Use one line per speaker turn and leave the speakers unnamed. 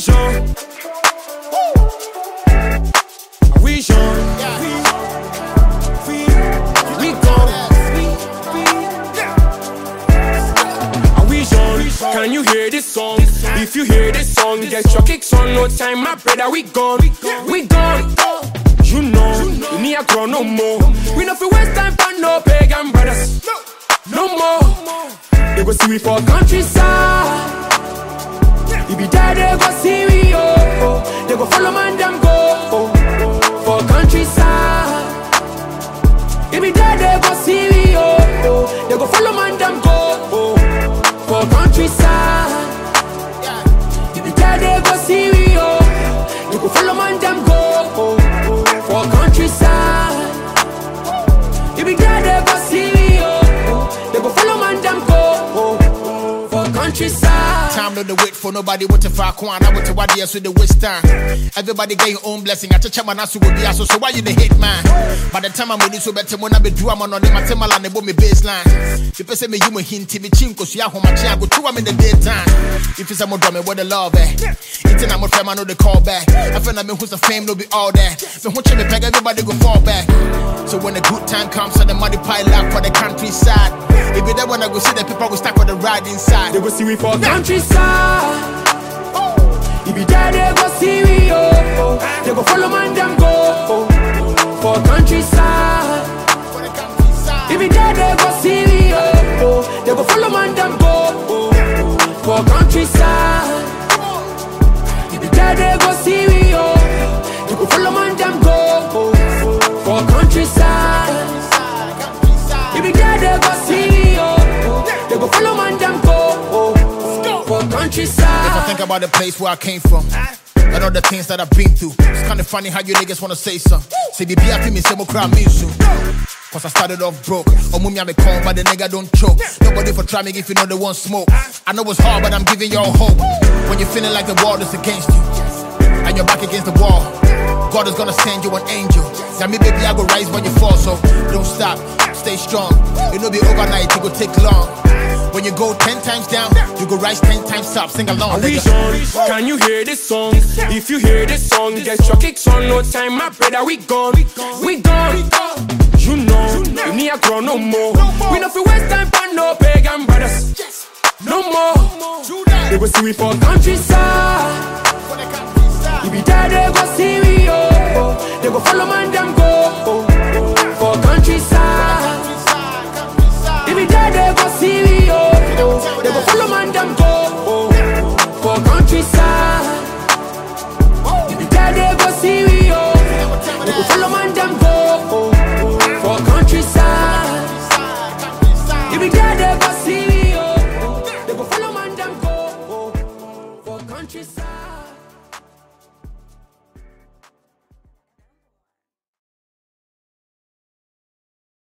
vision. Vision. We go. Can you hear this song? If you hear this song, get your kicks on. No time, my brother, we gone. We gone. You know, we need a grow no more. We know for waste time for no pagan brothers. No more. They go see we for countryside. If be there, they go see we, oh. They go follow man, them go, for countryside. If be there, they go see we, oh. They go follow man, them go, for countryside. If be there, they go see we, oh. They go follow man, them go, for countryside. If be there, they go see we, oh. They go follow man, them go, for countryside.
Time no the wait for nobody what if I can't. I want to what the the waste time. Everybody get your own blessing. I touch my nasu will be so why you the hate man? By the time I'm with you so better when I be do I'm on them I tell my land about me baseline. People say me you me hint me chinko so ya home my chin go 2 am in the daytime. If it's a more drum what the love it's an I'm a friend I know the call back. I feel like me who's the fame no be all that. Me who me peg everybody go fall back. So when the good time comes and the money pile up for the countryside. If you there when I go see the people go stack on the ride inside.
They go see we for countryside. If you there, they go see we, oh. They go follow man, them go, for countryside. If you there, they go see we, oh. They go follow man, them go, for countryside. If you there, they go see we, oh. They go follow man, them go, for countryside. If you there, they go see we, oh. They go follow man, them go, for countryside.
If I think about the place where I came from and all the things that I've been through, it's kinda funny how you niggas wanna say something. Say the BFP me say mo cry me soon. Cause I started off broke. Or mummy I me calm but the nigga don't choke. Nobody for try me if you know they want smoke. I know it's hard but I'm giving y'all hope. When you're feeling like the world is against you and you're back against the wall, God is gonna send you an angel. Now me baby I go rise when you fall, so don't stop, stay strong. It'll be overnight, it go take long. When you go 10 times down, you go rise 10 times up. Sing along,
nigga. Can you hear this song? If you hear this song, get your kicks on. No time, my brother, we gone. We gone. You know, we need a grow no more. We know for waste time for no pagan brothers. No more. They go see we for countryside. If you there, they go see we, oh. They go follow man, them go, for countryside. If you there, they go see we, oh. They go follow man, them go, for countryside. If you there, they go see we, oh. They go follow man, them go, for countryside. If you there, they go